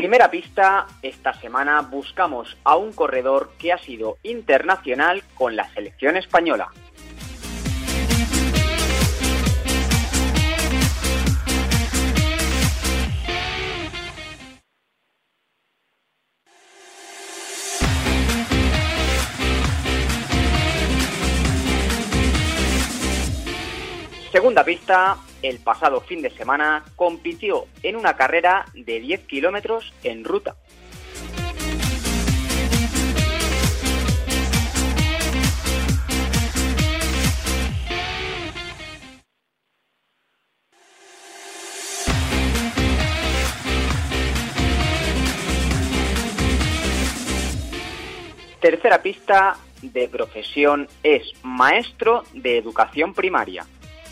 Primera pista, esta semana buscamos a un corredor que ha sido internacional con la selección española. Segunda pista, el pasado fin de semana compitió en una carrera de 10 kilómetros en ruta. Tercera pista, de profesión es maestro de educación primaria.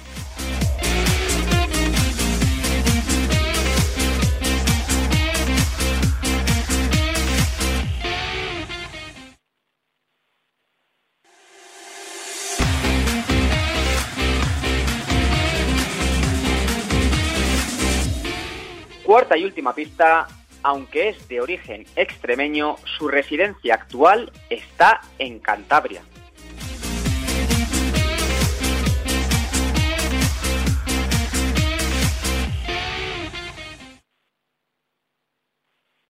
Cuarta y última pista, aunque es de origen extremeño, su residencia actual está en Cantabria.